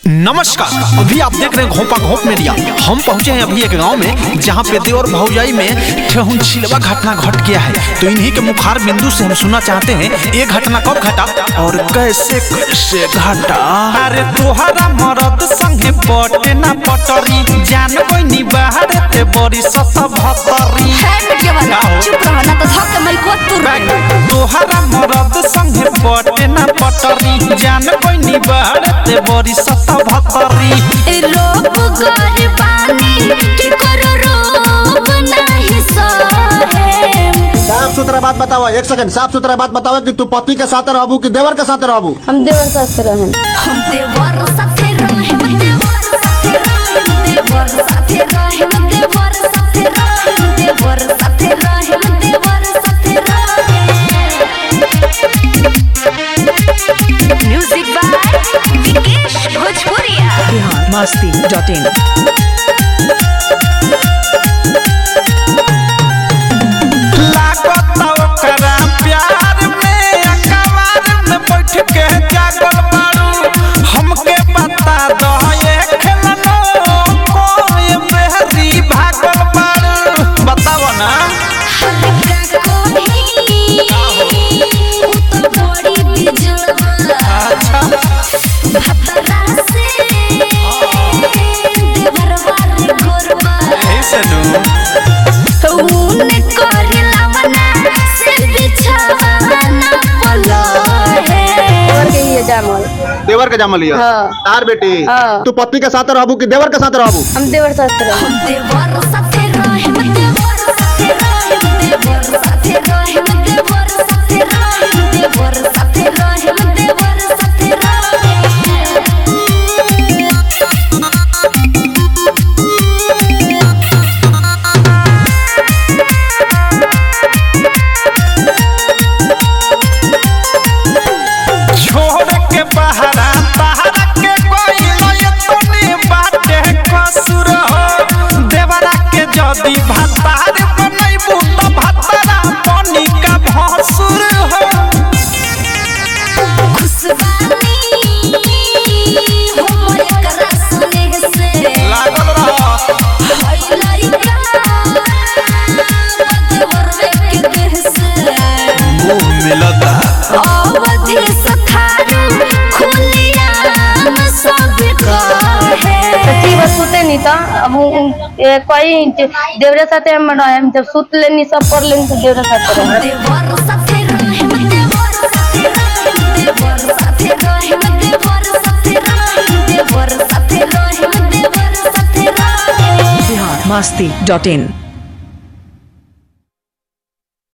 नमस्कार, अभी आप देख रहे हैं घोपा घोप मीडिया। हम पहुंचे हैं अभी एक गांव में जहां पे देवर भौजाई में ठेहुन छिलवा घटना घट गया है। तो इन्हीं के मुखार बिंदु से हम सुनना चाहते हैं ये घटना कब घटा और कैसे कैसे घटा। अरे तोहरा मरद संगे पटे ना पटरी जान कोई नी बाहर ते बड़ी सत भतरी। चुप रहो ना तो धक्के मैं को तुर। तोहरा मरद संगे पटे ना पटरी जान कोई नी बाहर ते बड़ी सत भतरी। रोप गरबानी की करो रोप नहीं सहे। साफ सुथरा बात बताओ, एक सेकंड साफ सुथरा बात बताओ कि तू पति के साथ रहबू कि देवर के साथ रहबू? हम देवर साथ रहें। हम देवर साथे रहे, देवर साथे रहे, देवर साथे रहे, देवर साथे रहे, देवर साथे रहे, देवर साथे रहे। म्यूजिक बाय विकेश भोजपुरिया। biharmasti.in प्यार में अकबार में बैठ के जागल बारू हमके बता दो ये खेलनो कोई बेहरी भागल बारू बताओ ना। देवर के जामल लिया। हाँ। तार बेटी हाँ। तू पति के साथ रहबू कि देवर के साथ रहबू? हम देवर साथ रहें। देवर साथे रहे, देवर साथे रहे, देवर साथे रहे, देवर साथे रहे, देवर साथे रहे, देवर साथे रहे। छोड़ के बहरा बहरा के कोई नय तोनी बाटे कसुर हो। देवरा के जदी भातार बनैबू त भातारा पानी का भसुर हो। खुशबानी हो मोरे करा सुने से लागल रह हाय लइका देवर के देह से मुंह मिलता अवधि सखारू खुलिया में सब कहे। सच्ची बात सुते नहीं था। अब कोई देवरे साथ हम रहें, जब सुत लेनी सब कर लेनी तो देवरे साथ रहें। देवर साथे रहे, देवर साथे रहे, देवर साथे रहे, देवर साथे रहे, देवर साथे रहे, देवर साथे रहे। biharmasti.in